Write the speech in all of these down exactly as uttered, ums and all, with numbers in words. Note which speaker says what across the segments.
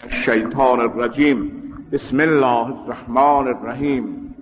Speaker 1: الشیطان الرجیم. بسم الله الرحمن الرحیم.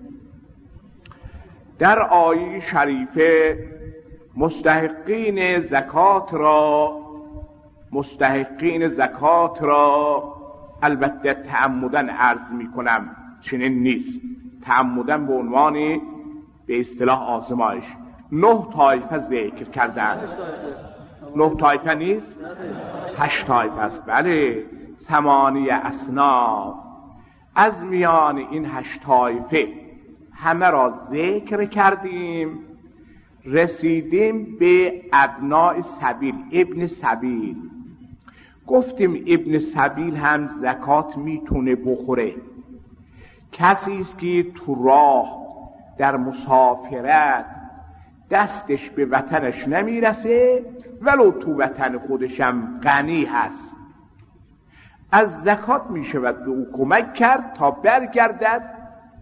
Speaker 1: در آیه شریفه مستحقین زکات را مستحقین زکات را البته تعمدن عرض می کنم، چنین نیست. تعمدن به عنوان به اصطلاح آزمایش نه طایفه ذکر کردن. نه طایفه نیست، هشت طایفه است. بله، ثمانیه اصناف. از میان این هشت طایفه همه را ذکر کردیم، رسیدیم به ابناء سبیل، ابن سبیل. گفتیم ابن سبیل هم زکات میتونه بخوره. کسی است که تو راه در مسافرت دستش به وطنش نمیرسه، ولو تو وطن خودشم غنی هست، از زکات میشود به او کمک کرد تا برگردد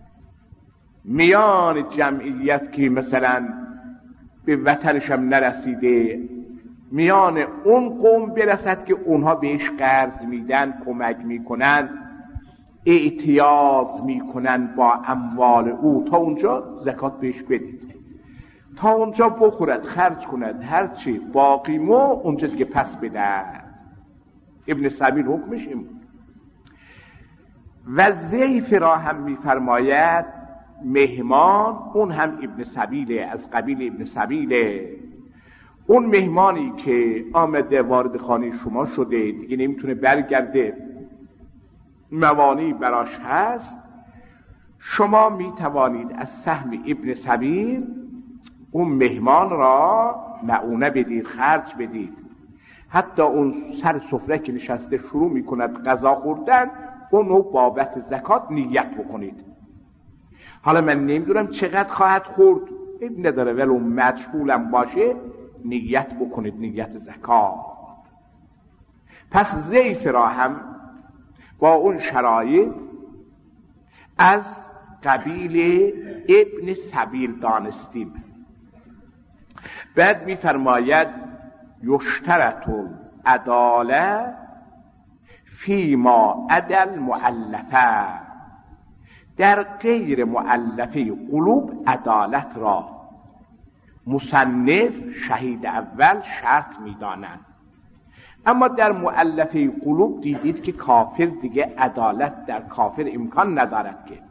Speaker 1: میان جمعیت که مثلا به وطنشم نرسیده، میان اون قوم برسد که اونها بهش قرض میدن، کمک میکنن، اعتیاض میکنن با اموال او، تا اونجا زکات بهش بدید، تا اونجا بخورد، خرج کند، هرچی باقی مو اونجا دیگه پس بدهد. ابن سبیل حکمش این بود. و ضیف را هم میفرماید مهمان، اون هم ابن سبیله، از قبیل ابن سبیله. اون مهمانی که آمده وارد خانه شما شده، دیگه نمیتونه برگرده، موانعی براش هست، شما میتوانید از سهم ابن سبیل اون مهمان را معونه بدید، خرج بدید. حتی اون سر سفره که نشسته شروع میکند غذا خوردن، اونو بابت زکات نیت بکنید. حالا من نمیدونم چقدر خواهد خورد، اب نداره، ولو مجهولم باشه نیت بکنید، نیت زکات. پس ضیف را هم با اون شرایط از قبیل ابن سبیل دانستیم. بعد میفرماید یشترط العداله فیما عدل مؤلفه، در غیر مؤلفه قلوب عدالت را مصنف شهید اول شرط میدانند، اما در مؤلفه قلوب دیدید که کافر دیگه عدالت در کافر امکان ندارد که.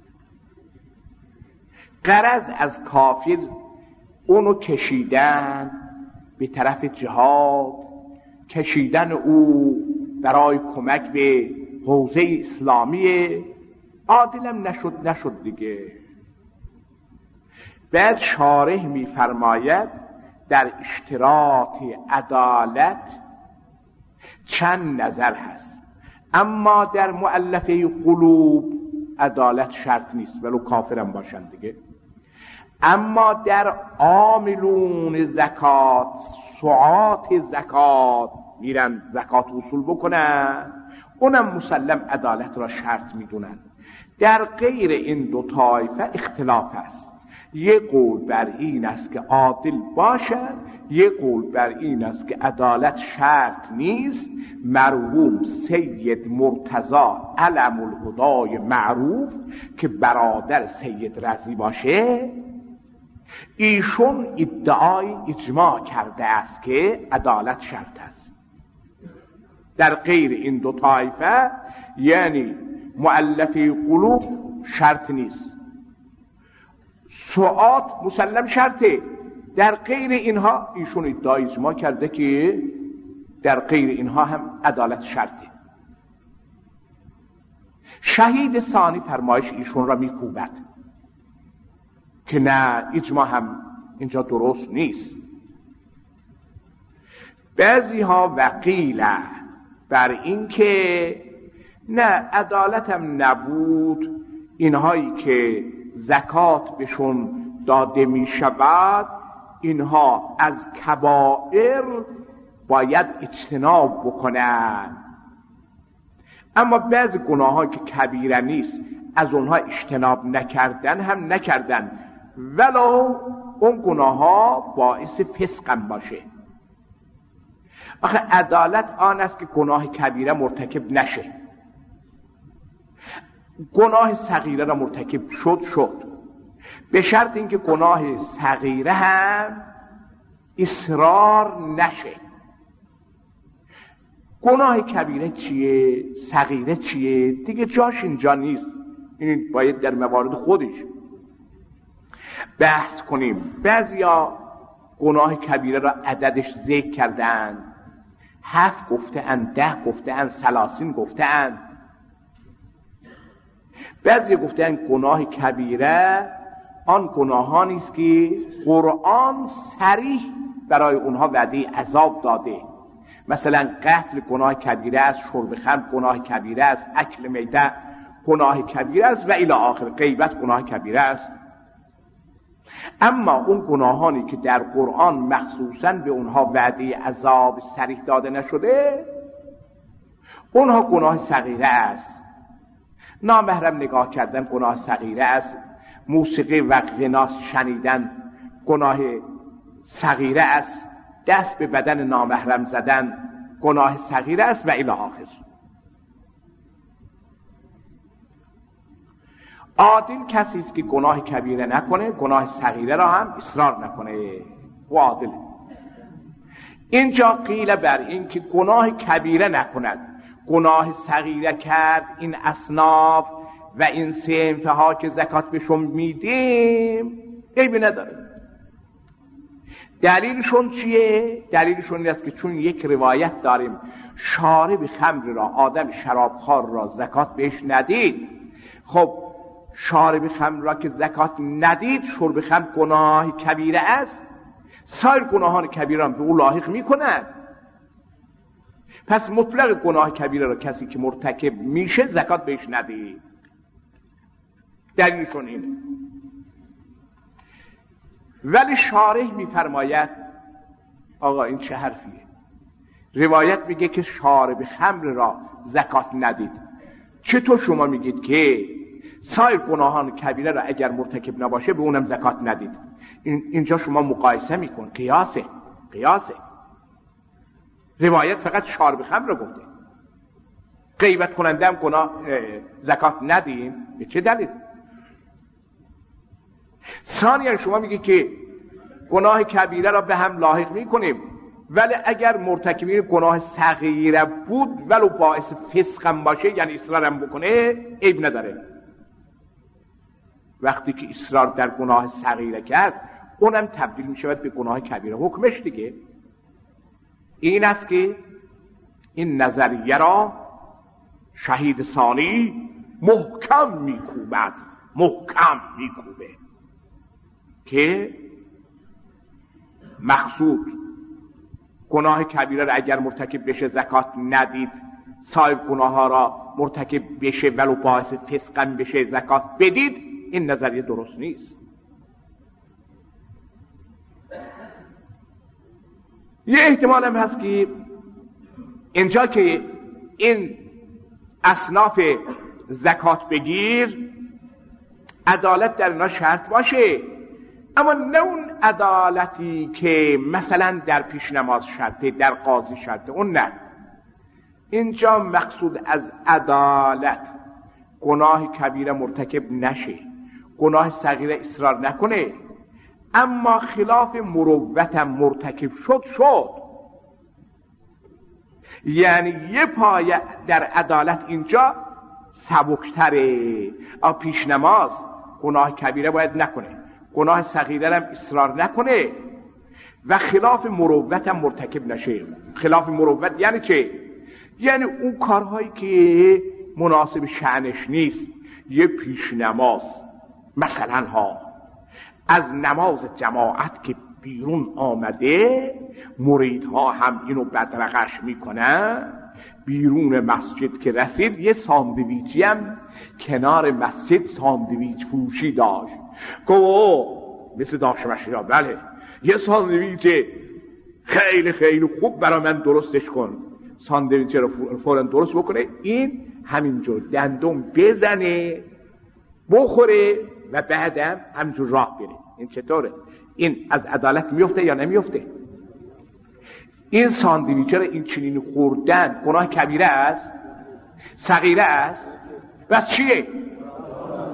Speaker 1: غرض از کافر اونو کشیدن به طرف جهاد، کشیدن او برای کمک به حوزه اسلامی، عادلم نشد نشد دیگه. بعد شارح میفرماید در اشتراط عدالت چند نظر هست، اما در مؤلفه قلوب عدالت شرط نیست، ولو کافرم باشن دیگه. اما در عاملون زکات، سعات زکات میرن زکات وصول بکنن، اونم مسلم عدالت را شرط میدونن. در غیر این دو طایفه اختلاف است. یک قول بر این است که عادل باشد، یک قول بر این است که عدالت شرط نیست. مرحوم سید مرتضی علم الهدای معروف که برادر سید رضی باشه، ایشون ادعای اجماع کرده است که عدالت شرط است. در غیر این دو طایفه یعنی مؤلفه قلوب شرط نیست، سعات مسلم شرطه. در غیر اینها ایشون ادعای اجماع کرده که در غیر اینها هم عدالت شرطه. شهید ثانی فرمایش ایشون را میکوبد که نه، اجماع هم اینجا درست نیست. بعضی ها وقیله بر این که نه، عدالت هم نبود، اینهایی که زکات بهشون داده می شود اینها از کبائر باید اجتناب بکنن، اما بعض گناه ها که کبیره نیست از اونها اجتناب نکردن هم نکردن، ولو اون گناه ها باعث فسقم باشه. آخه عدالت آن است که گناه کبیره مرتکب نشه. گناه صغیره را مرتکب شد شد به شرط اینکه گناه صغیره هم اصرار نشه. گناه کبیره چیه؟ صغیره چیه؟ دیگه جاش اینجا نیست، این باید در موارد خودش بحث کنیم. بعضیا گناه کبیره را عددش ذکر کردن، هفت گفته اند، ده گفته اند، سلاسین گفته اند. بعضی گفته اند گناه کبیره آن گناهانی است که قرآن صریح برای اونها وعده عذاب داده. مثلا قتل گناه کبیره است، شرب خمر گناه کبیره است، اکل میته گناه کبیره است و الی آخر. غیبت گناه کبیره است. اما اون گناهانی که در قرآن مخصوصاً به اونها وعده عذاب صریح داده نشده، اونها گناه صغیره است. نامحرم نگاه کردن گناه صغیره است، موسیقی و غنا شنیدن گناه صغیره است، دست به بدن نامحرم زدن گناه صغیره است و الی آخر. عادل کسی است که گناه کبیره نکنه، گناه صغیره را هم اصرار نکنه، و عادل. اینجا قیل بر این که گناه کبیره نکند، گناه صغیره کرد، این اصناف و این صنفها که زکات بهشون میدیم عیبی نداره. دلیلشون چیه؟ دلیلشون این است که چون یک روایت داریم شارب خمر را، آدم شرابخوار را زکات بهش ندید. خب شارب خمر را که زکات ندید، شرب خمر گناه کبیره است، سایر گناهان کبیره را به او لاحق میکنند. پس مطلق گناه کبیره را کسی که مرتکب میشه زکات بهش ندید. دلیلشون اینه. ولی شارح میفرماید آقا این چه حرفیه؟ روایت میگه که شارب خمر را زکات ندید، چطور شما میگید که سایر گناهان کبیره را اگر مرتکب نباشه به اونم زکات ندید؟ این اینجا شما مقایسه میکن، قیاسه قیاسه. روایت فقط شارب خمر را گفته، غیبت کننده هم گناه زکات ندیم. به چه دلیل؟ ثانیاً شما میگی که گناه کبیره را به هم لاحق میکنیم، ولی اگر مرتکبین گناه صغیره بود ولو باعث فسقم باشه، یعنی اصرارم بکنه، عیب نداره. وقتی که اصرار در گناه صغیره کرد اونم تبدیل میشود به گناه کبیره، حکمش دیگه این است که این نظریه را شهید ثانی محکم میکوبد، محکم میکوبه که مقصود گناه کبیره را اگر مرتکب بشه زکات ندید، سایر گناه ها را مرتکب بشه ولو باعث فسقم بشه زکات بدید. این نظریه درست نیست. یه احتمال هم هست که اینجا که این اصناف زکات بگیر عدالت در اینا شرط باشه، اما نه اون عدالتی که مثلا در پیش نماز شرطه، در قاضی شرطه، اون نه. اینجا مقصود از عدالت گناه کبیره مرتکب نشه، گناه صغیره اصرار نکنه، اما خلاف مروتم مرتکب شد شد. یعنی یه پایه در عدالت اینجا سبکتره. پیش نماز گناه کبیره باید نکنه، گناه صغیره هم اصرار نکنه و خلاف مروتم مرتکب نشه. خلاف مروت یعنی چه؟ یعنی اون کارهایی که مناسب شأنش نیست. یه پیش نماز مثلا ها از نماز جماعت که بیرون آمده، مریدها هم اینو بدرقش میکنن، بیرون مسجد که رسید یه ساندویچی هم کنار مسجد ساندویچ فروشی داشت. گو مثل داشتمش یا بله یه ساندویچ خیلی خیلی خوب برای من درستش کن. ساندویچ رو فوراً درست بکنه، این همینجور دندون بزنه بخوره و بعدم همینجور راه بره. این چطوره؟ این از عدالت میفته یا نمیفته؟ این ساندویچ رو این چنین خوردن گناه کبیره است؟ صغیره است؟ بس چیه؟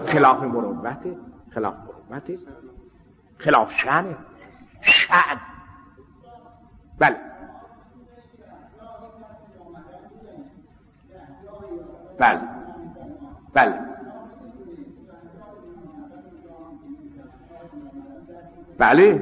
Speaker 1: خلاف مروته، خلاف مروته، خلاف شأنه، شأن. بله بله بله بله.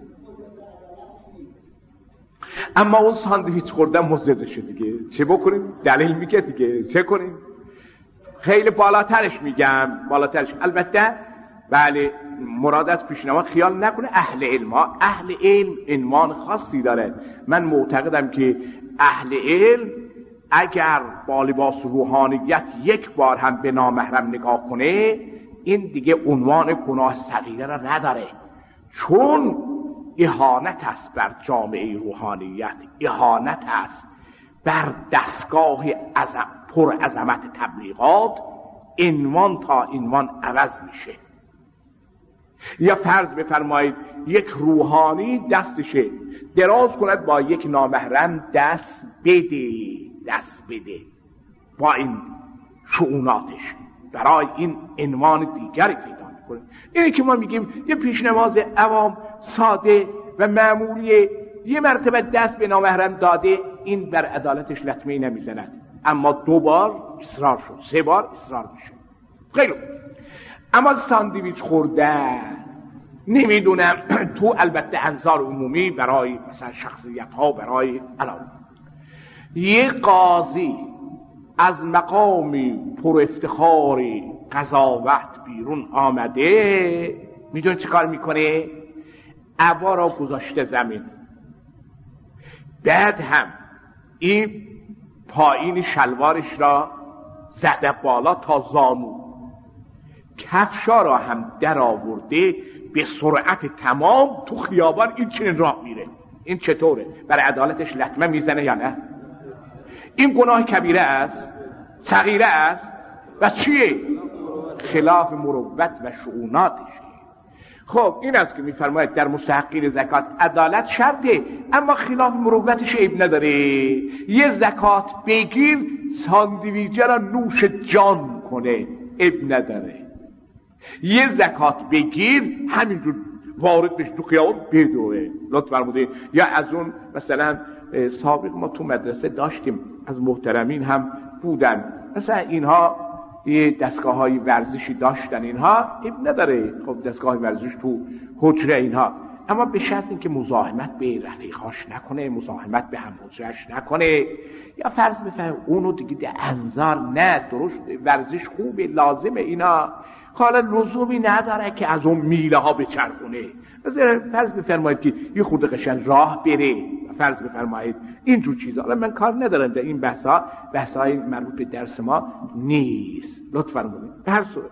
Speaker 1: اما اون ساندویچ خوردن مضرشه دیگه، چه بکنیم؟ دلیل میگه دیگه، چه کنیم؟ خیلی بالاترش میگم، بالاترش. البته بله مراد از پیشنهاد خیال نکنه اهل علم ها، اهل علم عنوان خاصی داره. من معتقدم که اهل علم اگر با لباس روحانیت یک بار هم به نامحرم نگاه کنه، این دیگه عنوان گناه صغیره را نداره، چون اهانت است بر جامعه روحانیت، اهانت است بر دستگاه عظم پر عظمت تبلیغات. عنوان تا عنوان عوض میشه. یا فرض بفرمایید یک روحانی دستشه دراز کند با یک نامحرم، دست بده، دست بده با این شؤوناتش، برای این عنوان دیگری پیدا میکنه. اینه که ما میگیم یه پیشنماز عوام ساده و معمولی یه مرتبه دست به نامحرم داده، این بر عدالتش لطمه نمیزند، اما دو بار اصرار شد، سه بار اصرار میشه. خیلی اما ساندویچ خوردن نمیدونم تو البته انظار عمومی برای مثلا شخصیت ها، برای الان یه قاضی از مقامی پر افتخاری قضاوت بیرون آمده، میدون چه کار میکنه؟ عبا را گذاشته زمین، بعد هم این پایین شلوارش را زده بالا تا زانو، کفشا را هم در آورده به سرعت تمام تو خیابان این چنین راه میره. این چطوره؟ برای عدالتش لطمه میزنه یا نه؟ این گناه کبیره است، صغیره است و چیه؟ خلاف مروت و شؤوناتشه. خب این است که میفرماید در مستحقین زکات عدالت شرطه، اما خلاف مروتش عیب نداره. یه زکات بگیر ساندویچه را نوش جان کنه، عیب نداره. یه زکات بگیر همینجور وارد بشه تو خیابان بدوه، لطف فرمودید. یا از اون مثلا سابق ما تو مدرسه داشتیم، از محترمین هم بودن، مثلا اینها یه دستگاه های ورزشی داشتن، اینها عیب نداره. خب دستگاه ورزش تو حجره اینها، اما به شرط اینکه مزاحمت به رفیقاش نکنه، مزاحمت به هم حجرش نکنه. یا فرض بفرم اونو دیگه ده انظار نه، درست ورزش خوبه، لازمه اینا، حالا لزومی نداره که از اون میله ها بچرخونه. فرض بفرمایید که یه خورده قشنگ راه بره، فرض بفرمایید اینجور چیزا. حالا من کار ندارم در این بحثا، بحثای مربوط به درس ما نیست، لطف فرمایید. به هر صورت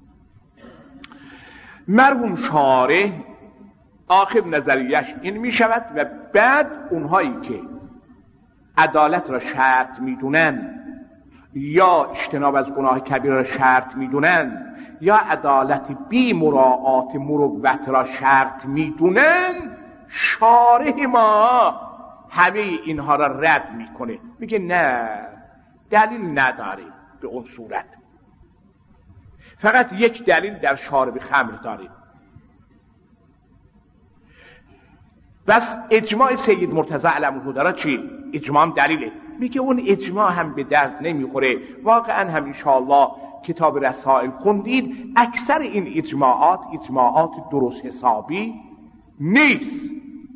Speaker 1: مرحوم شارح آخر نظریش این می شود و بعد اونهایی که عدالت را شرط میدونن یا اجتناب از گناه کبیره را شرط میدونن یا عدالت بی مراعات مروت را شرط میدونن، شارح ما همه اینها را رد میکنه، میگه نه دلیل نداره به اون صورت. فقط یک دلیل در شارب خمر داره، بس اجماع سید مرتضی علیه الرحمه چی؟ اجماع هم دلیله. میگه اون اجماع هم به درد نمیخوره. واقعا هم انشاءالله کتاب رسائل خوندید، اکثر این اجماعات اجماعات درست حسابی نیست.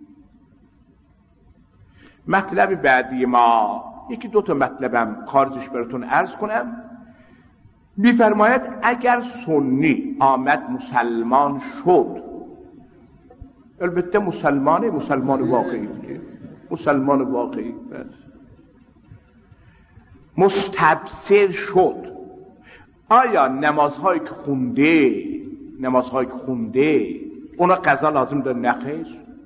Speaker 1: مطلب بعدی ما، یکی دو تا مطلبم خارجش براتون عرض کنم. میفرماید اگر سنی آمد مسلمان شد، البته مسلمان مسلمان واقعی دیگه، مسلمان واقعی بس. مستبصر شد، آیا نمازهایی که خونده نمازهایی که خونده اونا قضا لازم داره؟ نخیر.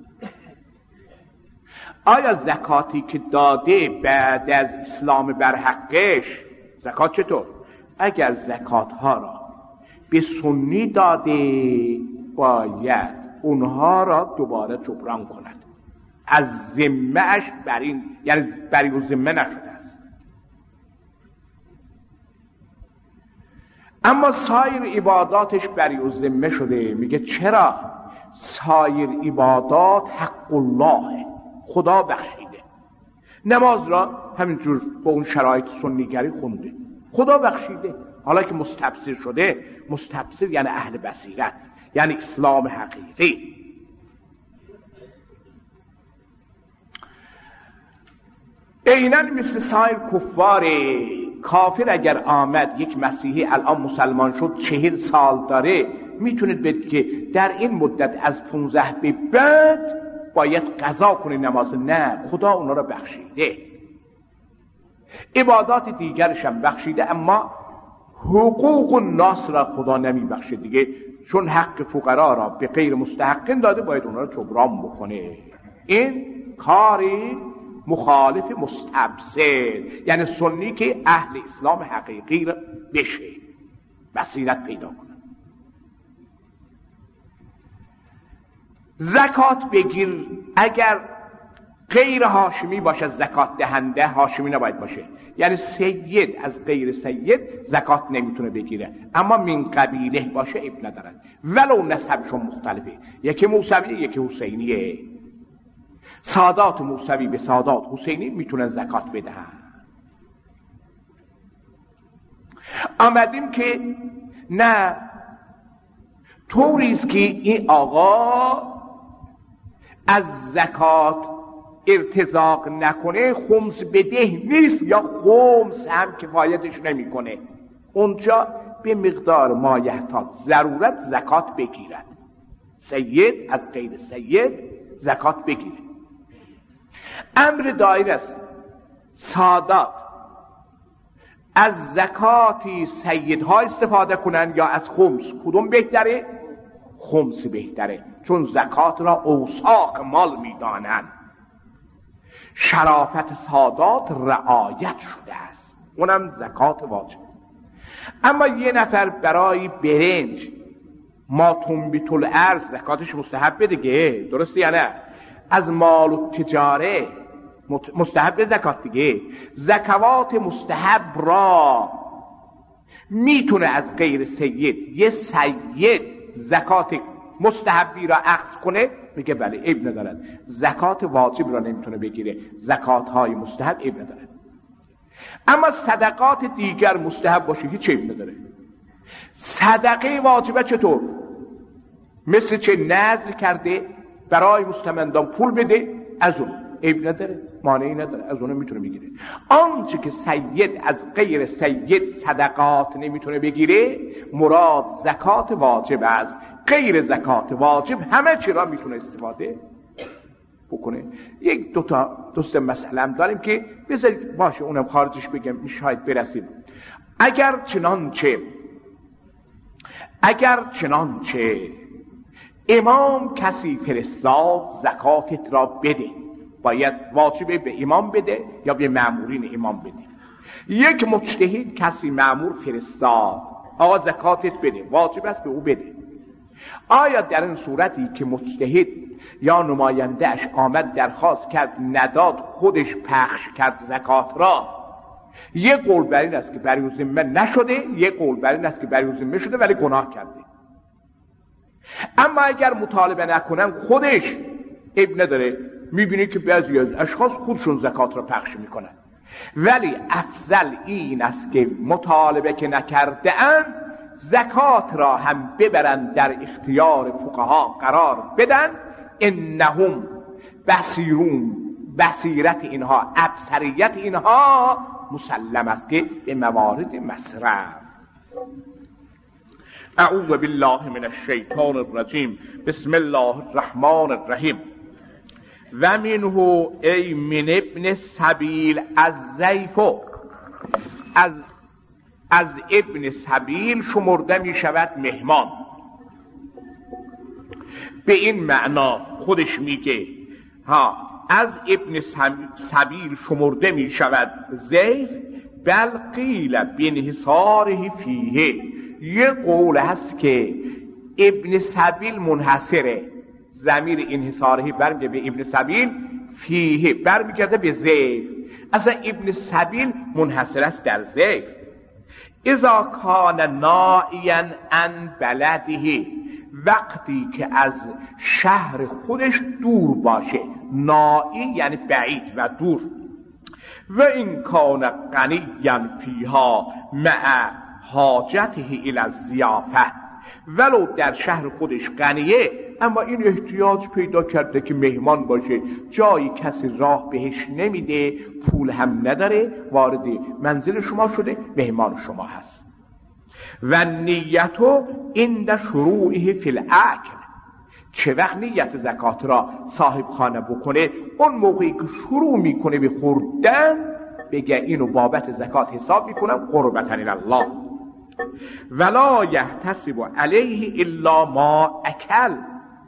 Speaker 1: آیا زکاتی که داده بعد از اسلام بر حقش، زکات چطور؟ اگر زکات ها را به سنی داده باید اونها را دوباره جبران کند، از ذمه اش بر این، یعنی بری و ذمه نشده است. اما سایر عباداتش بری و ذمه شده. میگه چرا؟ سایر عبادات حق الله، خدا بخشیده. نماز را همینجور با اون شرایط سنیگری خونده، خدا بخشیده. حالا که مستبصر شده، مستبصر یعنی اهل بصیرت، یعنی اسلام حقیقی. عیناً مثل سایر کفار. کافر اگر آمد یک مسیحی الان مسلمان شد چهل سال داره، میتونید بگید که در این مدت از پونزده به بعد باید قضا کنی نماز. نه، خدا اونا را بخشیده، عبادات دیگرش هم بخشیده، اما حقوق الناس را خدا نمی بخشه دیگه، چون حق فقرا را به غیر مستحقین داده، باید اونا را جبران بکنه. این کاری مخالف مستبصر، یعنی سنی که اهل اسلام حقیقی را بشه، بصیرت پیدا کنه. زکات بگیر، اگر غیر هاشمی باشه زکات دهنده، هاشمی نباید باشه. یعنی سید از غیر سید زکات نمیتونه بگیره، اما من قبیله باشه اب ندارد، ولو نسبشون مختلفه، یکی موسوی یکی حسینیه. سادات موسوی به سادات حسینی میتونن زکات بدهن. آمدیم که نه، طوریست که این آقا از زکات ارتزاق نکنه خمس بده نیست، یا خمس هم کفایتش نمیکنه، اونجا به مقدار مایحتاج ضرورت زکات بگیرد. سید از غیر سید زکات بگیره. امر دایر است سادات از زکاتی سیدها استفاده کنن یا از خمس، کدوم بهتره؟ خمس بهتره، چون زکات را اوساق مال میدانن. شرافت سادات رعایت شده است، اونم زکات واجب. اما یه نفر برای برنج ما تنبیت الارض زکاتش مستحب دیگه، درسته یا نه؟ از مال و تجاره مستحب زکات دیگه. زکوات مستحب را میتونه از غیر سید یه سید زکات مستحبی را اخذ کنه، میگه بله عیب ندارد. زکات واجب را نمیتونه بگیره، زکات های مستحب عیب ندارد. اما صدقات دیگر مستحب باشه هیچ عیب نداره. صدقه واجبه چطور؟ مثل چه نذر کرده برای مستمندان پول بده، از اون عیب نداره، مانعی نداره، از اون میتونه بگیره. آنچه که سید از غیر سید صدقات نمیتونه بگیره مراد زکات واجب است. غیر زکات واجب همه چی را میتونه استفاده بکنه. یک دو تا دوست مسئله هم داریم که بذارید باشه اونم خارجش بگم شاید برسیم. اگر چنانچه اگر چنانچه امام کسی فرستاد زکاتت را بده، باید واجبه به امام بده یا به مأمورین امام بده. یک مجتهد کسی مأمور فرستاد آقا زکاتت بده، واجب است به او بده. آیا در این صورتی که مجتهد یا نماینده اش آمد درخواست کرد نداد، خودش پخش کرد زکات را، یک قول بر این است که بر او ذمه نشده، یک قول بر این است که بر او ذمه شده ولی گناه کرده. اما اگر مطالبه نکنم خودش عیب نداره، میبینی که بعضی از اشخاص خودشون زکات را پخش میکنن، ولی افضل این است که مطالبه که نکرده اند زکات را هم ببرن در اختیار فقها قرار بدن. انهم بصیرون، بصیرت اینها، ابصریت اینها مسلم است که به موارد مصرف. اعوذ بالله من الشیطان الرجیم. بسم الله الرحمن الرحیم. و منه ای من ابن سبیل از زیفو، از از ابن سبیل شمرده می شود مهمان. به این معنا خودش میگه ها از ابن سبیل شمرده می شود زیف، بل قیل بانحصاره فیه. یه قول هست که ابن سبیل منحصره، ضمیر انحصاره برمیگرده به ابن سبیل، فیه برمیگرده به زیف. اصلا ابن سبیل منحصر است در زیف. اذا کان نائیا عن بلده، وقتی که از شهر خودش دور باشه. نائی یعنی بعید و دور. و این کان غنیا فیها مع حاجته الی الضیافه، ولو در شهر خودش غنیه اما این احتیاج پیدا کرده که مهمان باشه، جایی کسی راه بهش نمیده، پول هم نداره، وارد منزل شما شده، مهمان شما هست. و نیتو عند شروعه فی الاکل، چه وقت نیت زکات را صاحب خانه بکنه؟ اون موقعی که شروع میکنه به خوردن بگه اینو بابت زکات حساب میکنم قربتا الی الله. ولا یحتسب علیه الا ما اکل،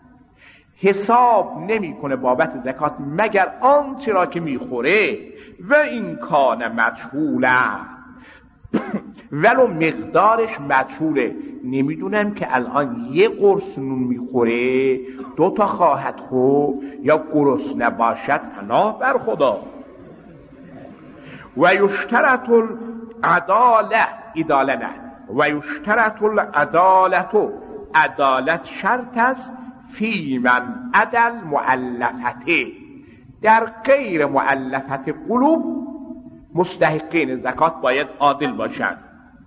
Speaker 1: حساب نمیکنه بابت زکات مگر آنچه را که میخوره. و این کان مجهوله، ولو مقدارش مجهوله، نمیدونم که الان یه قرص نون میخوره دو تا خواهد خورد یا گرسنه نباشد، پناه بر خدا. و یشترط العداله، عداله نه، و یشترط العدالت، عدالت شرط است فی من عدل مؤلفته، در غیر مؤلفت قلوب مستحقین زکات باید عادل باشند.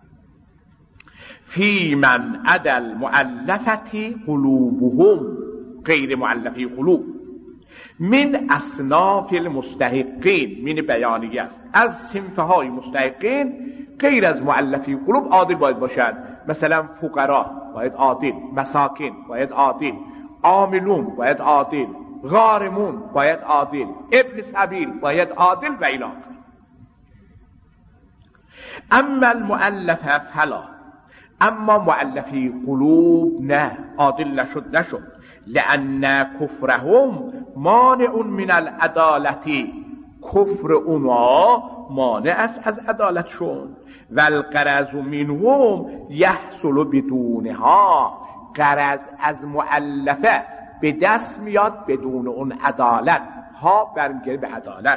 Speaker 1: فی من عدل مؤلفت قلوبهم، غیر مؤلفه قلوب. من اصناف المستحقین، من بیانیه است، از صنفهای مستحقین غیر از مؤلفه قلوب عادل باید باشند. مثلا فقرا باید عادل، مساکین باید عادل، عاملون باید عادل، غارمون باید عادل، ابن سبیل باید عادل و الی آخر. اما المؤلفه فلا، اما مؤلفه قلوب نه، عادل نشد نشد. لأن کفرهم مانع من العدالتی، کفر اونا مانع است از عدالتشون. و الغرض منهم یحصل بدونها، غرض از مؤلفه به دست میاد بدون اون عدالت، ها برمیگره به عدالت.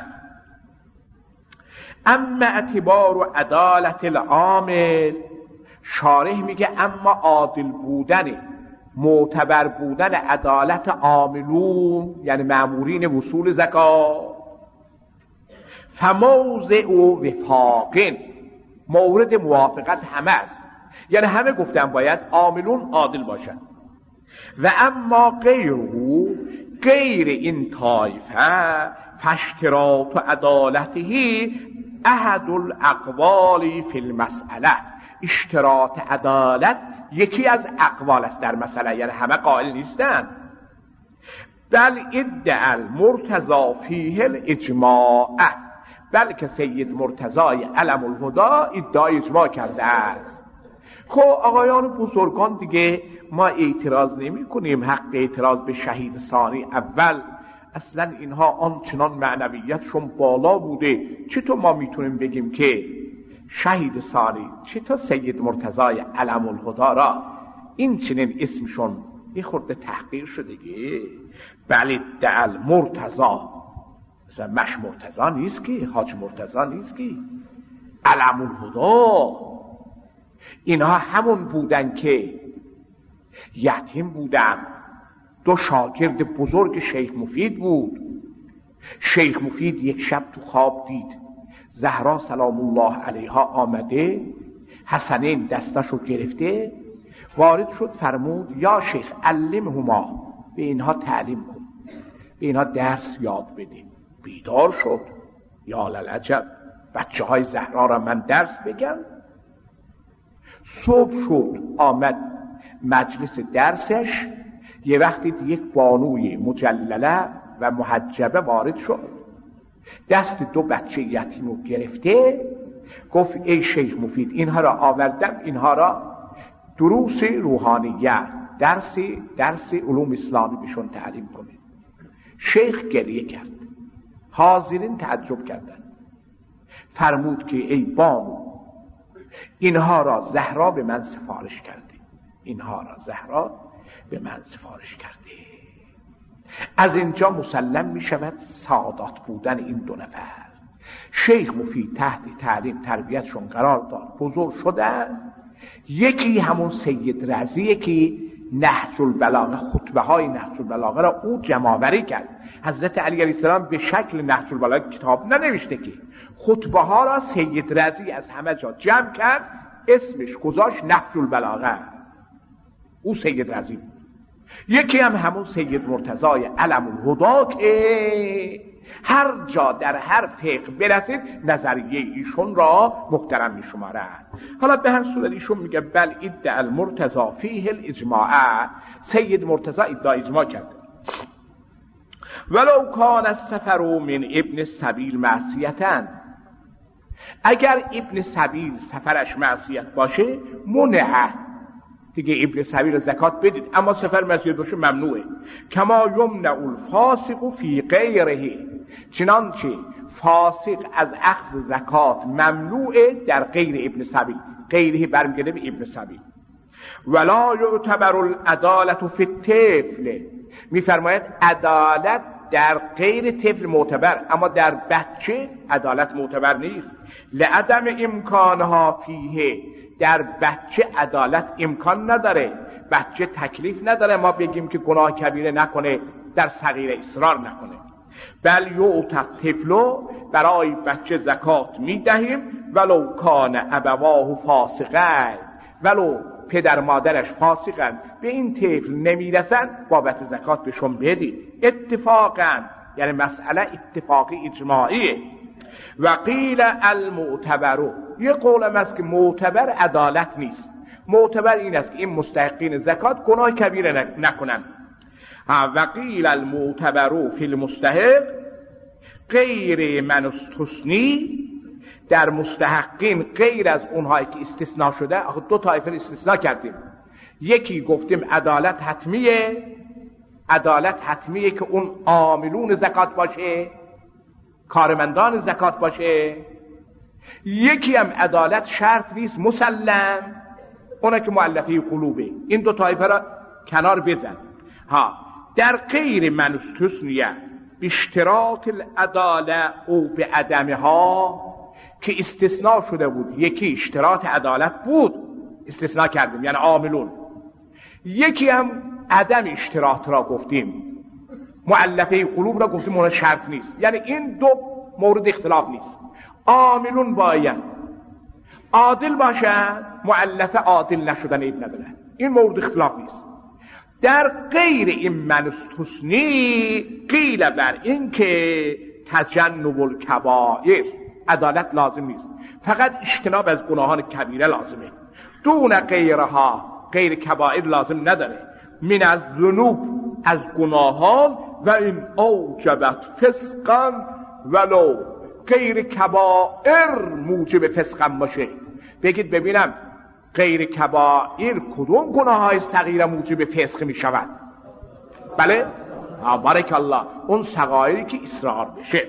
Speaker 1: اما اعتبار عدالت العامل، شارح میگه اما عادل بودن، معتبر بودن عدالت عاملون یعنی مأمورین وصول زکات، فموضع وفاقن، مورد موافقت همه است، یعنی همه گفتن باید عاملون عادل باشن. و اما غیره، غیر این طایفه، فاشتراط عدالته احد الاقوال فی المسئله، اشتراط عدالت یکی از اقوال است در مسئله، یعنی همه قائل نیستن. بل ادعا المرتضی فیه الاجماع، بلکه سید مرتضی علم الهدی ادعای اجماع کرده است. خب آقایان بزرگان دیگه ما اعتراض نمی کنیم، حق اعتراض به شهید ثانی اول، اصلا اینها آنچنان معنویتشون بالا بوده، چطور ما میتونیم بگیم که شهید ثانی، چطور سید مرتضی علم الهدی را این چنین اسمشون یه خورده تحقیر شدگی؟ بله دعال مرتضی، مثلا مش مرتضی نیست که، حاج مرتضی نیست که، علم الهدی. اینها همون بودن که یتیم بودن، دو شاگرد بزرگ شیخ مفید بود. شیخ مفید یک شب تو خواب دید زهرا سلام الله علیها آمده، حسنین دستشو گرفته، وارد شد، فرمود یا شیخ علمهما، به اینها تعلیم کن، به اینها درس یاد بده. بیدار شد، یا للعجب، بچه های زهرا را من درس بگم؟ صبح شد آمد مجلس درسش، یه وقتی یک بانوی مجلله و محجبه وارد شد، دست دو بچه یتیم رو گرفته، گفت ای شیخ مفید اینها را آوردم، اینها را دروس روحانیت، درس درس علوم اسلامی بهشون تعلیم کنه. شیخ گریه کرد، حاضرین تعجب کردند. فرمود که ای بانو، اینها را زهرا به من سفارش کرده، اینها را زهرا به من سفارش کرده. از اینجا مسلم می شود سعادت بودن این دو نفر، شیخ مفید تحت تعلیم تربیتشون قرار داد، بزرگ شدن. یکی همون سید رضیه که نهج البلاغه، خطبه های نهج البلاغه را او جمع‌آوری کرد. حضرت علی علیه السلام به شکل نهج البلاغه کتاب ننوشته که، خطبه ها را سید رضی از همه جا جمع کرد، اسمش گذاشت نهج البلاغه. او سید رضی بود. یکی هم همون سید مرتضی علم الهدا که هر جا در هر فقه برسید نظریه ایشون را محترم می شمارد. حالا به هر صورت ایشون میگه بل ادعا المرتضی فیه الاجماع، سید مرتضی ادعا اجماع کرده. ولو کان السفر من ابن السبیل معصیتا، اگر ابن سبیل سفرش معصیت باشه منع، دیگه ابن سبیل زکات بدید، اما سفر معصیت باشه ممنوعه. کما یمنع الفاسق فی غیره، چنانچه فاسق از اخذ زکات ممنوعه در غیر ابن سبیل. غیره برمیگرده به ابن سبیل. ولا یعتبر العدالة فی الطفل، میفرماید عدالت در غیر طفل معتبر، اما در بچه عدالت معتبر نیست. لعدم امکانها فیه، در بچه عدالت امکان نداره، بچه تکلیف نداره ما بگیم که گناه کبیره نکنه، در صغیره اصرار نکنه. بل یعطی الطفل، برای بچه زکات میدهیم ولو کان ابواه فاسقین، ولو پدر مادرش فاسقن، به این طفل نمیرسن، بابت زکات بهشون بدید. اتفاقا، یعنی مسئله اتفاقی اجماعیه. و قیل المعتبر، یه قولم است که معتبر عدالت نیست، معتبر این است که این مستحقین زکات گناه کبیره نکنن. و قیل المعتبر فی المستحق غیر من استثنی، در مستحقین غیر از اونهایی که استثناء شده. دو طایفه استثناء کردیم، یکی گفتیم عدالت حتمیه، عدالت حتمیه که اون عاملون زکات باشه، کارمندان زکات باشه. یکی هم عدالت شرط نیست، مسلم، اونا که مؤلفه قلوبه. این دو طایفه را کنار بزن. ها در غیر من استثنیه باشتراط العداله او به عدمها، که استثناء شده بود، یکی اشتراط عدالت بود استثناء کردیم یعنی عاملون، یکی هم عدم اشتراط را گفتیم، مؤلفه قلوب را گفتیم اون شرط نیست. یعنی این دو مورد اختلاف نیست. عاملون باید عادل باشن، مؤلفه عادل نشدن عیب نداره، این مورد اختلاف نیست. در غیر این من استثنی قیل بر این که تجنب الکبائر، عدالت لازم نیست، فقط اجتناب از گناهان کبیره لازمه، دون غیرها، غیر کبائر لازم نداره. من از ذنوب، از گناهان، و این اوجبت فسقا ولو، غیر کبائر موجب فسقا باشه. بگید ببینم غیر کبائر کدوم گناه های صغیره موجب فسق می شود؟ بله؟ بارک الله، اون صغایری که اصرار بشه.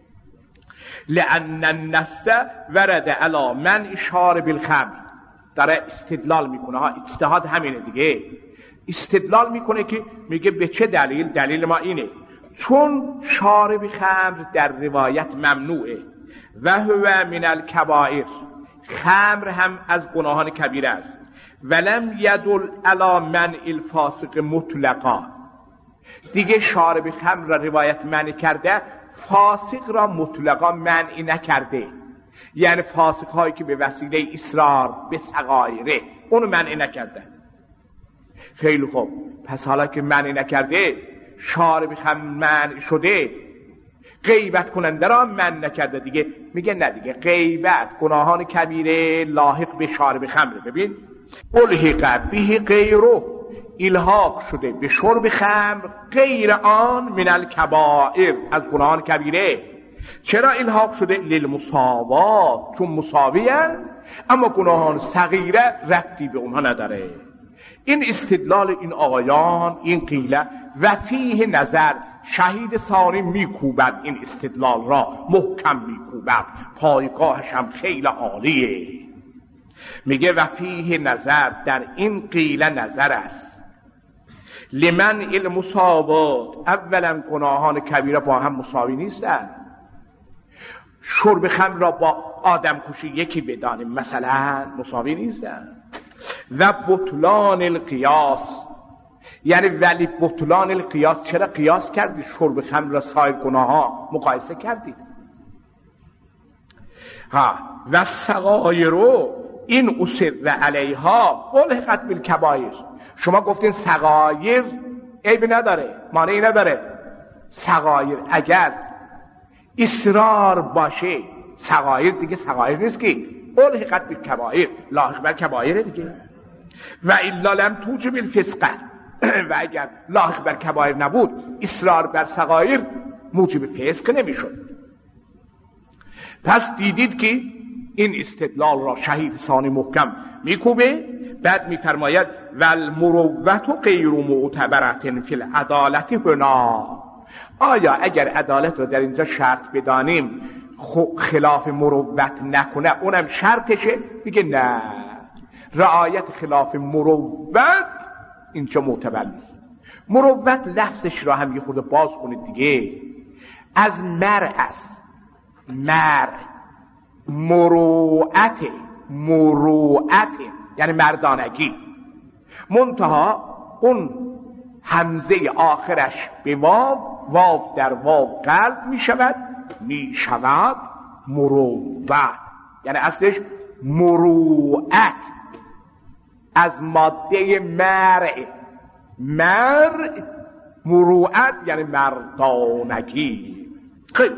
Speaker 1: لأن النص ورد علی من اشار بالخمر، داره استدلال میکنه ها، اجتهاد همینه دیگه، استدلال میکنه که میگه به چه دلیل؟ دلیل ما اینه چون شارب خمر در روایت ممنوعه و هو من الکبائر، خمر هم از گناهان کبیره است. ولم یدل علی منع الفاسق مطلقا، دیگه شارب خمر را روایت منع کرده، فاسق را مطلقا منع نکرده. یعنی فاسق هایی که به وسیله اصرار به صغایره اونو منع نکرده. خیلی خوب، پس حالا که منع نکرده، شارب خمر منع شده، غیبت کننده را منع نکرده دیگه. میگه نه دیگه، غیبت گناهان کبیره لاحق به شارب خمر. ببین الحق به غیره، الحاق شده به شرب خمر غیر آن من الکبائر، از گناهان کبیره. چرا الحاق شده؟ للمساوات، چون مساویان، اما گناهان صغیره ربطی به اونها نداره. این استدلال این آقایان، این قیله و فیه نظر، شهید ثانی میکوبد این استدلال را، محکم میکوبد، پایگاهش هم خیلی عالیه. میگه و فیه نظر، در این قیله نظر است. لمن المساوات، اولا گناهان کبیره با هم مساوی نیستن. شرب خمر را با آدم کشی یکی بدانیم مثلا مساوی نیستند. و بطلان القیاس، یعنی ولی بطلان القیاس، چرا قیاس کردید شرب خمر را سایر گناه ها مقایسه کردید؟ ها و سغایرو این اصر علیها الحقت بالکبایر. شما گفتین سغایر عیبی نداره، مانعی نداره. سغایر اگر اصرار باشه، سغایر دیگه سغایر نیست که الحقت بالکبایر، لاحق بر کبایر دیگه. و الا لم توجب الفسق، و اگر لاحق بر کبایر نبود اصرار بر سغایر موجب فسق نمیشد. پس دیدید که این استدلال را شهید ثانی محکم میکوبه. بعد میفرماید والمروت غیر معتبرة فی العدالت هنا. آیا اگر عدالت را در اینجا شرط بدانیم خلاف مروت نکنه اونم شرطشه؟ میگه نه، رعایت خلاف مروت اینجا معتبر نیست. مروت لفظش را هم یه خورده باز کنید دیگه، از مر است. مر مروعت، مروعت یعنی مردانگی، منتها اون همزه آخرش به واو، واو در واو قلب می شود، می شود مروعت، یعنی اصلش مروعت، از ماده مرع. مرع مروعت یعنی مردانگی. خیلی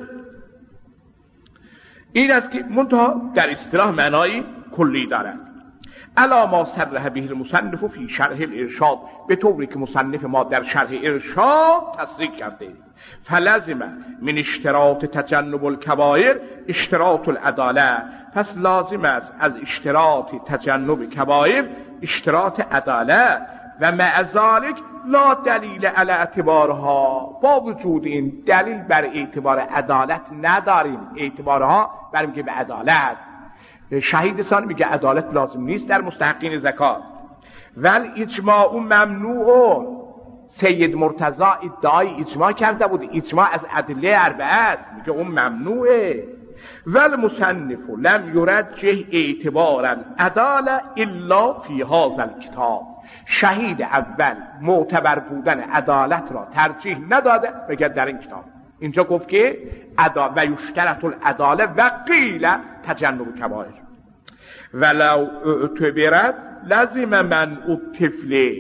Speaker 1: این است که منتها در اصطلاح معنای کلی دارد. الا ما صرح به المصنف فی شرح الارشاد، به طوری که مصنف ما در شرح ارشاد تصریح کرده. فلزم من اشتراط تجنب الکبائر اشتراط العداله، پس لازم است از اشتراط تجنب کبائر اشتراط عداله. و مع ذلک لا دلیل علی اعتبارها، با وجود این دلیل بر اعتبار عدالت نداریم، اعتبارها بر میگه به عدالت. شهید ثانی میگه عدالت لازم نیست در مستحقین زکات. ول اجماع ممنوع، سید مرتضی ادعای اجماع کرده بود، اجماع از ادله اربعه است، میگه اون ممنوعه. ول مصنف لم یرجح اعتبار العداله الا فی هذا الکتاب، شهید اول معتبر بودن عدالت را ترجیح نداده مگر در این کتاب. اینجا گفت که عدالت و یشترط العداله و قیل تجنب کبائر. ولو اعتبرت لازم من الطفل،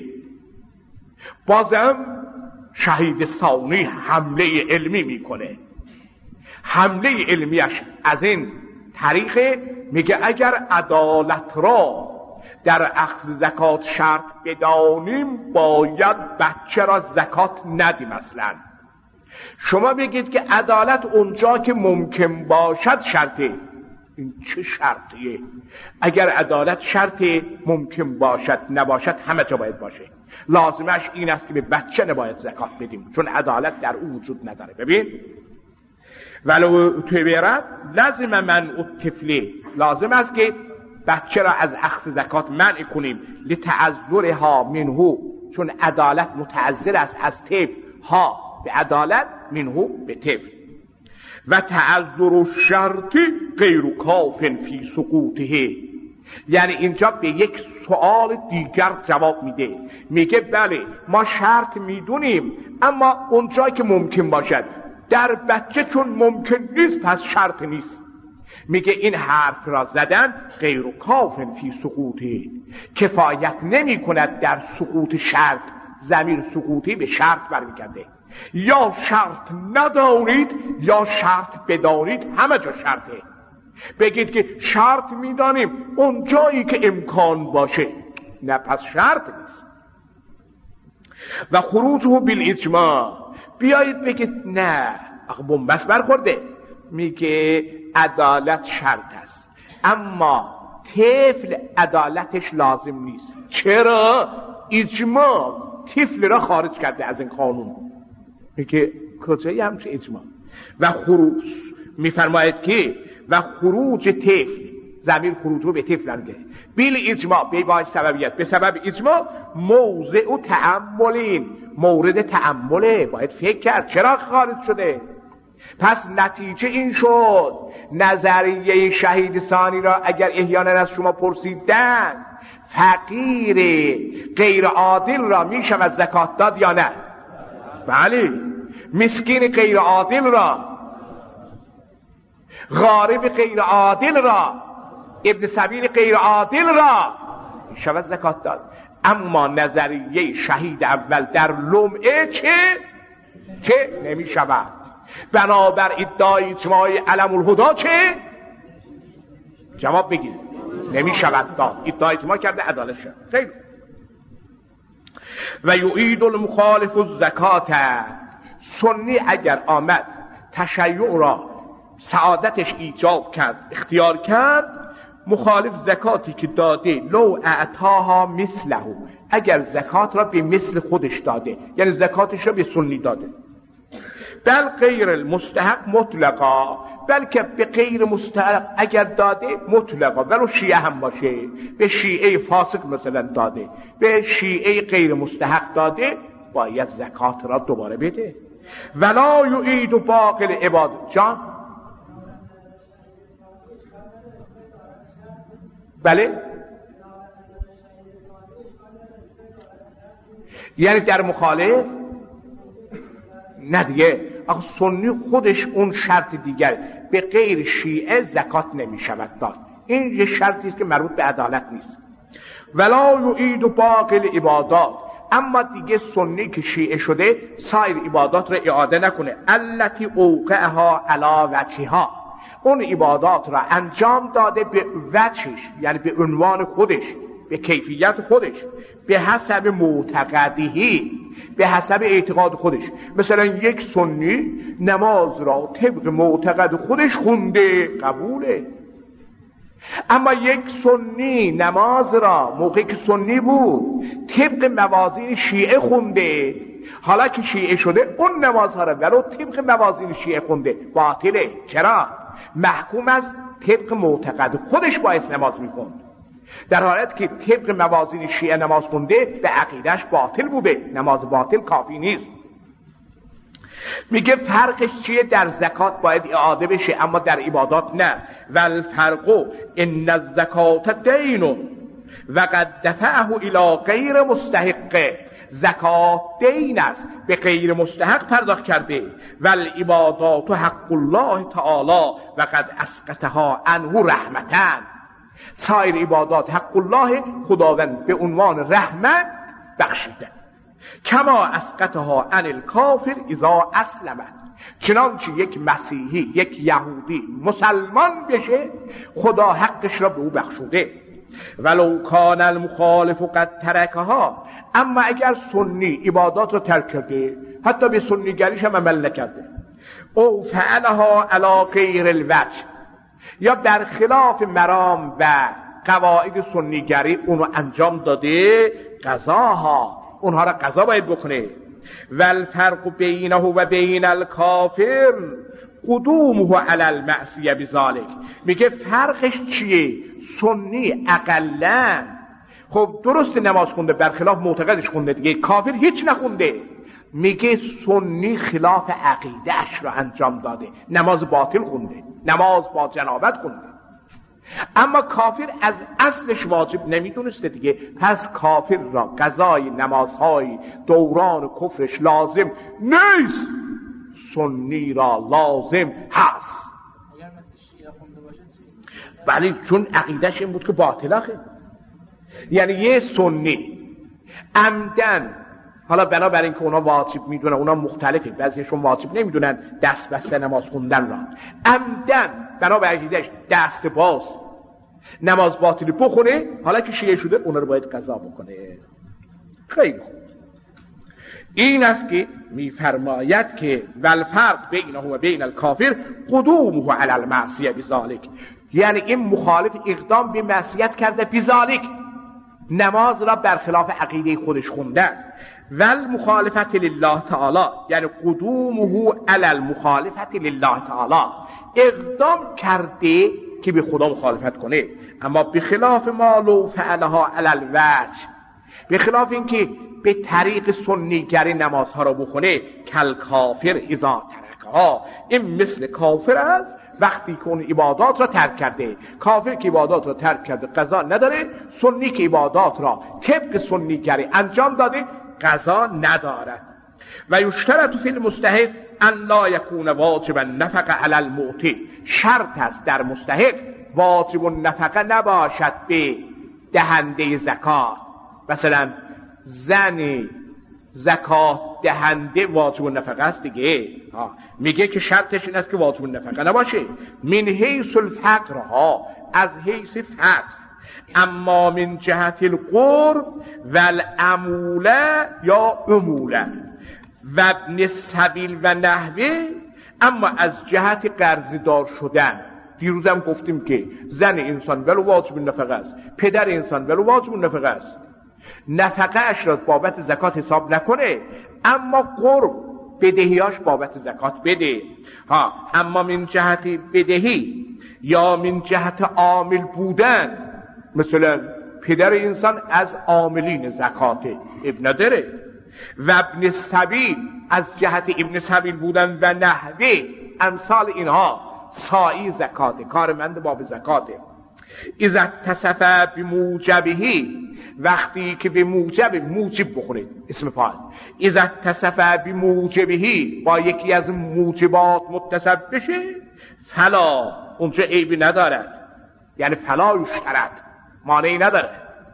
Speaker 1: بازم شهید ثانی حمله علمی میکنه. حمله علمیش از این طریق میگه اگر عدالت را در اخذ زکات شرط بدانیم باید بچه را زکات ندیم. اصلا شما بگید که عدالت اونجا که ممکن باشد شرطه، این چه شرطیه؟ اگر عدالت شرطه ممکن باشد نباشد همه جا باید باشه. لازمش این است که به بچه نباید زکات بدیم چون عدالت در او وجود نداره. ببین ولو تبرد لازم من الطفل، لازم است که بچه را از اخذ زکات منع کنیم. لتعذرها منه، چون عدالت متعذر است از طفل ها به عدالت، منه به طفل. و تعذر الشرط غیر کاف فی سقوطه، یعنی اینجا به یک سوال دیگر جواب میده. میگه بله ما شرط میدونیم اما اونجا که ممکن باشد، در بچه چون ممکن نیست پس شرط نیست. میگه این حرف را زدن غیر کاف فی سقوطه، کفایت نمی کند در سقوط شرط. ضمیر سقوطی به شرط برمیگرده. یا شرط ندانید یا شرط بدانید، همه جا شرطه. بگید که شرط میدانیم اون جایی که امکان باشه، نه پس شرط نیست. و خروجه بالاجماع، بیایید بگید نه بنبست برخورده، میگه عدالت شرط است اما طفل عدالتش لازم نیست. چرا؟ اجماع طفل را خارج کرده از این قانون. میگه کجایی همچه اجماع؟ و خروج میفرماید که و خروج طفل، ضمیر خروج رو به طفل میگه، بیل اجماع به باعث سببیت، به سبب اجماع موضع و تأملین، مورد تأمله، باید فکر کرد چرا خارج شده. پس نتیجه این شد نظریه شهید ثانی را اگر احیانا از شما پرسیدن فقیر غیر عادل را می شود زکات داد یا نه؟ بله. مسکین غیر عادل را، غارب غیر عادل را، ابن سبیل غیر عادل را می شود زکات داد. اما نظریه شهید اول در لمعه چه؟ چه؟ نمی شود. بنابر ادعای اجماع علم الهدا چه؟ جواب بگید. نمی شود داد. ادعای اجماع کرده عدالت شد. خیلی. و یعید المخالف الزکات. سنی اگر آمد تشیع را سعادتش ایجاب کرد، اختیار کرد، مخالف زکاتی که داده لو اعطاها مثله، اگر زکات را به مثل خودش داده، یعنی زکاتش را به سنی داده، بل غیر المستحق مطلقا، بلکه به غیر مستحق اگر داده مطلقا، ولو شیعه هم باشه، به شیعه فاسق مثلا داده، به شیعه غیر مستحق داده، باید زکات را دوباره بده. ولا یعید باقی العباد. جان بله، یعنی در مخالف نه دیگه. آخه سنی خودش اون شرط دیگر، به غیر شیعه زکات نمی شود داد. این یه شرطی است که مربوط به عدالت نیست. ولا یعید باقی العبادات. اما دیگه سنی که شیعه شده سایر عبادات را اعاده نکنه. التی اوقعها علی وجهها، اون عبادات را انجام داده به وجهش، یعنی به عنوان خودش، به کیفیت خودش، به حسب معتقدهی، به حسب اعتقاد خودش. مثلا یک سنی نماز را طبق معتقد خودش خونده، قبوله. اما یک سنی نماز را موقعی که سنی بود طبق موازین شیعه خونده، حالا که شیعه شده اون نمازها را ولو طبق موازین شیعه خونده، باطله. چرا؟ محکوم از طبق معتقد خودش باعث نماز میخوند، در حالت که طبق موازین شیعه نماز خونده به عقیدش باطل بوده. نماز باطل کافی نیست. میگه فرقش چیه؟ در زکات باید اعاده بشه اما در عبادات نه. والفرق ان الزکات دین و قد دفعه الی غیر مستحق. زکات دین است، به غیر مستحق پرداخت کرده. والعبادات حق الله تعالی و قد اسقطها عنه رحمتن. سایر عبادات حق الله، خداوند به عنوان رحمت بخشیده. کما اسقطها عن الکافر اذا اسلم، چنانچه یک مسیحی، یک یهودی مسلمان بشه خدا حقش را به او بخشوده. ولو کان المخالف قد ترکها، اما اگر سنی عبادات را ترک کرده، حتی به سنیگریش هم عمل نکرده، او فعلها علی غیر الوجه، یا برخلاف مرام و قواعد سنیگری اونو انجام داده، قضاها، اونها را قضا باید بکنه. والفرق بینه و بین الکافر قدومه علی المعصیه بذالک. میگه فرقش چیه؟ سنی اقلن خب درست نماز خونده، برخلاف معتقدش خونده دیگه، کافر هیچ نخونده. میگه سنی خلاف عقیدهش را انجام داده، نماز باطل خونده، نماز با جنابت خونده. اما کافر از اصلش واجب نمیدونسته دیگه، پس کافر را قضای نمازهای دوران کفرش لازم نیست، سنی را لازم هست.
Speaker 2: اگر مثل شیعه خونده باشه چی؟
Speaker 1: ولی چون عقیدش این بود که باطل آخه. یعنی یه سنی عمدن، حالا بنابراین این که اونا واجب میدونن، اونا مختلفه، بعضیشون واجب نمیدونن دست بسته نماز خوندن را، عمدن بنابراین عقیدش دست باز نماز باطلی بخونه، حالا که شیعه شده اونا رو باید قضا بکنه. خیلی خوب. این است که میفرماید که والفرق بینه و بین الکافر قدومه علی المعصیه بذالک، یعنی این مخالف اقدام به معصیت کرده بذالک، نماز را برخلاف عقیده خودش خوندن. والمخالفت لله تعالی، یعنی قدومه علی المخالفت لله تعالی، اقدام کرده که به خدا مخالفت کنه، اما به خلاف ما لو فعلها علی الوجه، به خلاف اینکه به طریق سنیگری نمازها را بخونه، کل کافر اذا ترکها، ها. این مثل کافر است وقتی که اون عبادات را ترک کرده. کافر که عبادات را ترک کرده قضا نداره، سنی که عبادات را طبق سنیگری انجام داده قضا ندارد. و یشترط فی المستحق ان لا یکون واجبا نفقه علی المعطی. شرط است در مستحق واجب النفقه نباشد به دهنده زکات. مثلا زن زکات دهنده واجب النفقه است دیگه، میگه که شرطش این است که واجب النفقه نباشه. من حیث الفقر ها، از حیث فقر. اما من جهت القرب و العموله یا عموله و ابن السبیل و نحوه، اما از جهت قرضدار شدن. دیروزم گفتیم که زن انسان ولو واجب النفقه است، پدر انسان ولو واجب النفقه است، نفقه اش را بابت زکات حساب نکنه، اما قرب بدهیاش بابت زکات بده. ها اما من جهت بدهی یا من جهت عامل بودن، مثلا پدر انسان از عاملین زکاته ابن داره، و ابن سبیل از جهت ابن سبیل بودن و نحوه امثال اینها سائی زکاته، کارمند باب زکاته. اذا اتصف بموجبهی، وقتی که به موجب موجب بخورید اسم فاعل، اذا اتصف بموجبهی با یکی از موجبات متصف بشه، فلا اونجا عیبی ندارد، یعنی فلا یشترط مانعی نداره.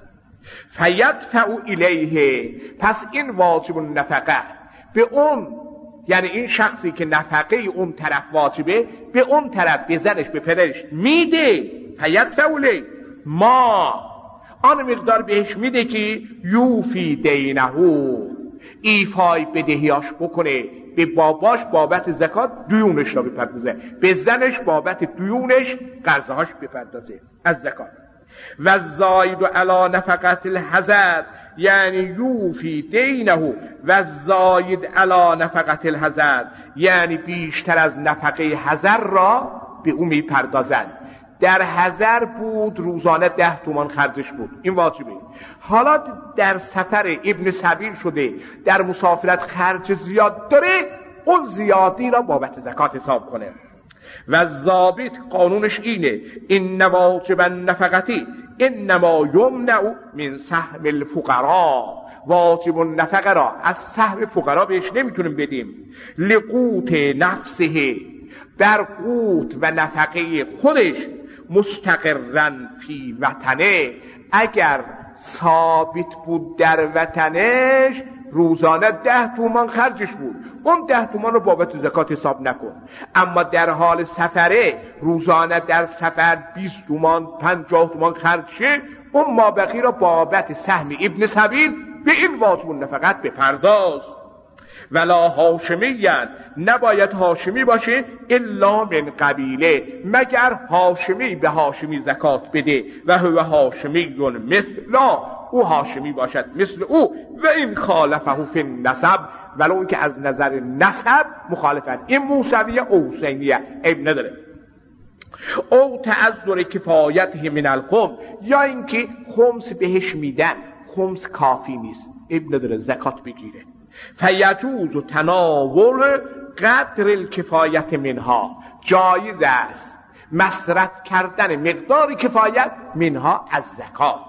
Speaker 1: فیدفع الیه، پس این واجب النفقه به اون، یعنی این شخصی که نفقه اون طرف واجبه به اون طرف، به زنش به پدرش میده. فیدفع الیه ما، آن مقدار بهش میده که یوفی دینه، ایفای بدهیاش بکنه، به باباش بابت زکات دیونش را بپردازه، به زنش بابت دیونش قرضهاش بپردازه از زکات. و زاید علی نفقت الحضر، یعنی یوفی دینه و زاید علی نفقت الحضر، یعنی بیشتر از نفقه حضر را به او میپردازد. در حضر بود روزانه ده تومان خرجش بود، این واجبه. حالا در سفر ابن سبیل شده، در مسافرت خرج زیاد داره، اون زیادی را بابت زکات حساب کنه. و ضابط قانونش اینه، این واجب النفقتی انما یمنع من سهم الفقراء، واجب النفقه را از سهم فقرا بهش نمیتونیم بدیم. لقوت نفسه، در قوت و نفقه خودش، مستقرن فی وطنه، اگر ثابت بود در وطنش روزانه ده تومان خرجش بود، اون ده تومان رو بابت زکات حساب نکن. اما در حال سفره روزانه در سفر بیست تومان پنجاه تومان خرجشه، اون مابقی رو بابت سهم ابن سبیل به این واجب النفقت بپرداز. ولا هاشمیان، نباید هاشمی باشه الا من قبیله، مگر هاشمی به هاشمی زکات بده. و هو هاشمی مثل، او هاشمی باشد مثل او. و این خالفه فی النسب، ولو اون که از نظر نسب مخالفن، این موسویه او حسینیه عیب نداره. او تعذر کفایته من الخمس، یا اینکه خمس بهش میدن، خمس کافی نیست، عیب نداره زکات بگیره. فیجوز تناول قدر الکفایت منها، جایز است مصرف کردن مقدار کفایت منها از زکات.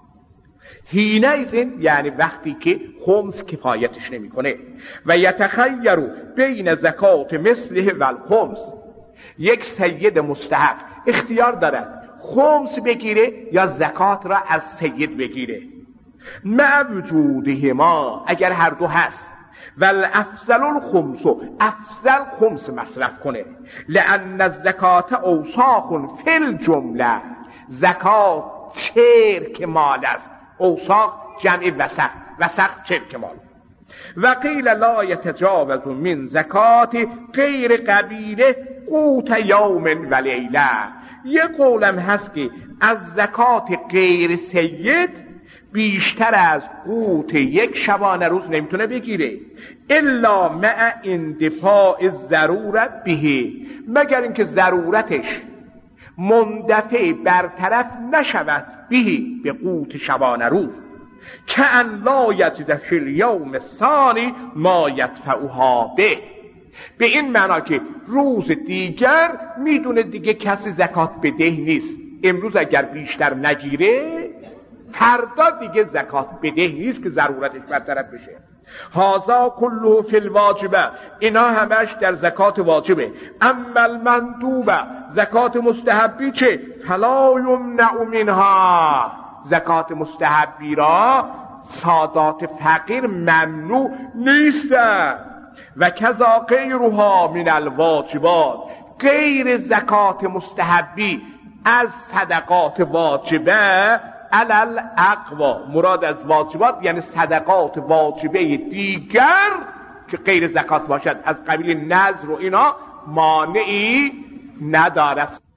Speaker 1: حینئذ، یعنی وقتی که خمس کفایتش نمیکنه. و یتخیر بین زکات مثله و الخمس، یک سید مستحق اختیار دارد خمس بگیره یا زکات را از سید بگیره، مع وجودهما، اگر هر دو هست. والافضل الخمس، افضل خمس مصرف کنه. لان الزکات اوساخ فی الجمله، زکات چرک مال است. اوساخ جمع وسخ، وسخ چرک مال. و قیل لا یتجاوز من زکات غیر قبیله قوت یوم و لیله، یه قولم هست که از زکات غیر سید بیشتر از قوت یک شبانه روز نمیتونه بگیره. الا مع اندفاع ضرورت به، مگر اینکه ضرورتش مندفع برطرف نشود به به قوت شبانه روز. که ان لا یجد فی الیوم الثانی ما یدفعها به، به این معنا که روز دیگر میدونه دیگه کسی زکات بده نیست. امروز اگر بیشتر نگیره فردا دیگه زکات بده نیست که ضرورتش برطرف بشه. هازا کله فی الواجبه، اینا همش در زکات واجبه. اما المندوبه، زکات مستحبی چه؟ فلا یمنع منها، زکات مستحبی را سادات فقیر ممنوع نیستن. و کذا غیرها من الواجبات، غیر زکات مستحبی از صدقات واجبه علل اقوا، مراد از واجبات یعنی صدقات واجبه دیگر که غیر زکات باشد از قبیل نذر و اینا مانعی ندارد.